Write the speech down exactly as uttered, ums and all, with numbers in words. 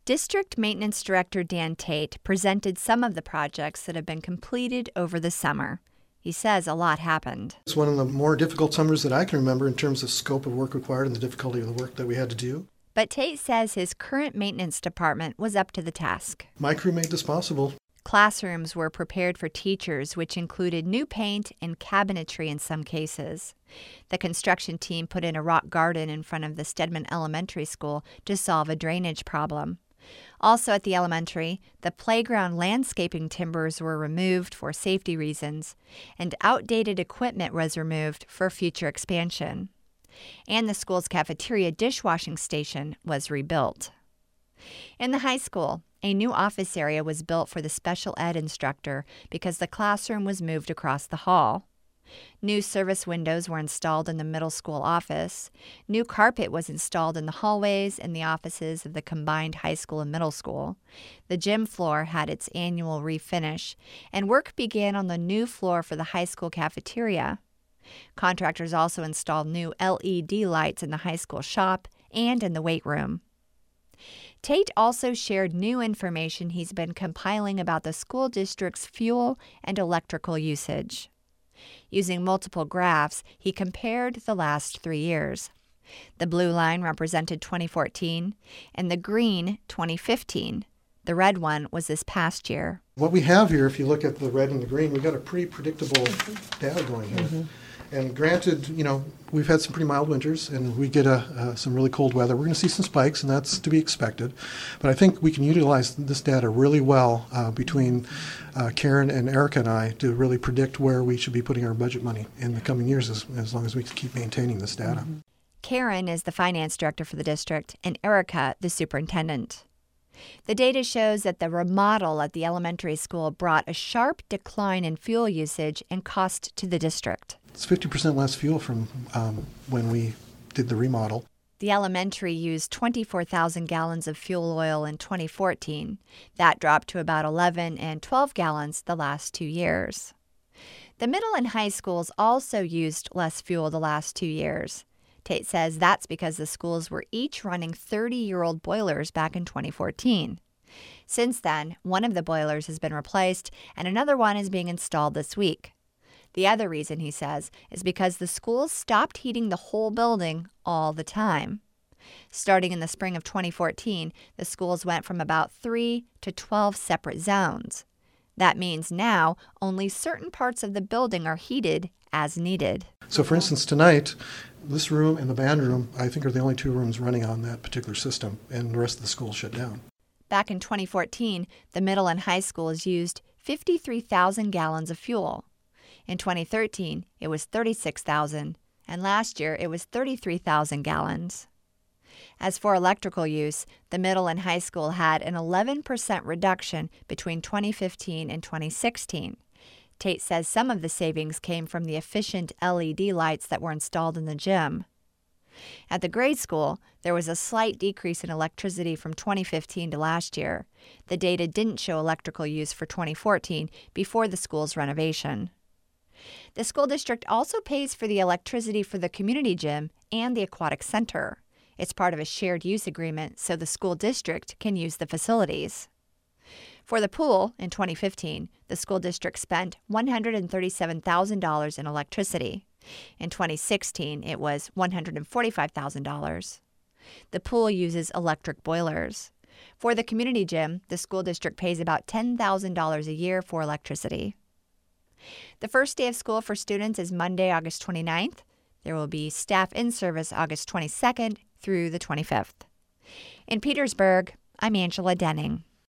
District Maintenance Director Dan Tate presented some of the projects that have been completed over the summer. He says a lot happened. It's one of the more difficult summers that I can remember in terms of scope of work required and the difficulty of the work that we had to do. But Tate says his current maintenance department was up to the task. My crew made this possible. Classrooms were prepared for teachers, which included new paint and cabinetry in some cases. The construction team put in a rock garden in front of the Stedman Elementary School to solve a drainage problem. Also at the elementary, the playground landscaping timbers were removed for safety reasons, and outdated equipment was removed for future expansion. And the school's cafeteria dishwashing station was rebuilt. In the high school, a new office area was built for the special ed instructor because the classroom was moved across the hall. New service windows were installed in the middle school office. New carpet was installed in the hallways and the offices of the combined high school and middle school. The gym floor had its annual refinish, and work began on the new floor for the high school cafeteria. Contractors also installed new L E D lights in the high school shop and in the weight room. Tate also shared new information he's been compiling about the school district's fuel and electrical usage. Using multiple graphs, he compared the last three years. The blue line represented twenty fourteen, and the green, twenty fifteen. The red one was this past year. What we have here, if you look at the red and the green, we've got a pretty predictable data going here. Mm-hmm. And granted, you know, we've had some pretty mild winters, and we get a, uh, some really cold weather. We're going to see some spikes, and that's to be expected. But I think we can utilize this data really well uh, between uh, Karen and Erica and I to really predict where we should be putting our budget money in the coming years as, as long as we keep maintaining this data. Mm-hmm. Karen is the finance director for the district, and Erica the superintendent. The data shows that the remodel at the elementary school brought a sharp decline in fuel usage and cost to the district. It's fifty percent less fuel from um, when we did the remodel. The elementary used twenty-four thousand gallons of fuel oil in twenty fourteen. That dropped to about eleven and twelve gallons the last two years. The middle and high schools also used less fuel the last two years. Tate says that's because the schools were each running thirty-year-old boilers back in twenty fourteen. Since then, one of the boilers has been replaced and another one is being installed this week. The other reason, he says, is because the schools stopped heating the whole building all the time. Starting in the spring of twenty fourteen, the schools went from about three to twelve separate zones. That means now only certain parts of the building are heated as needed. So, for instance, tonight, this room and the band room, I think, are the only two rooms running on that particular system, and the rest of the school shut down. Back in twenty fourteen, the middle and high schools used fifty-three thousand gallons of fuel. In twenty thirteen, it was thirty-six thousand, and last year it was thirty-three thousand gallons. As for electrical use, the middle and high school had an eleven percent reduction between twenty fifteen and twenty sixteen. Tate says some of the savings came from the efficient L E D lights that were installed in the gym. At the grade school, there was a slight decrease in electricity from twenty fifteen to last year. The data didn't show electrical use for twenty fourteen before the school's renovation. The school district also pays for the electricity for the community gym and the aquatic center. It's part of a shared use agreement, so the school district can use the facilities. For the pool, in twenty fifteen, the school district spent one hundred thirty-seven thousand dollars in electricity. In twenty sixteen, it was one hundred forty-five thousand dollars. The pool uses electric boilers. For the community gym, the school district pays about ten thousand dollars a year for electricity. The first day of school for students is Monday, August twenty-ninth. There will be staff in service August twenty-second through the twenty-fifth. In Petersburg, I'm Angela Denning.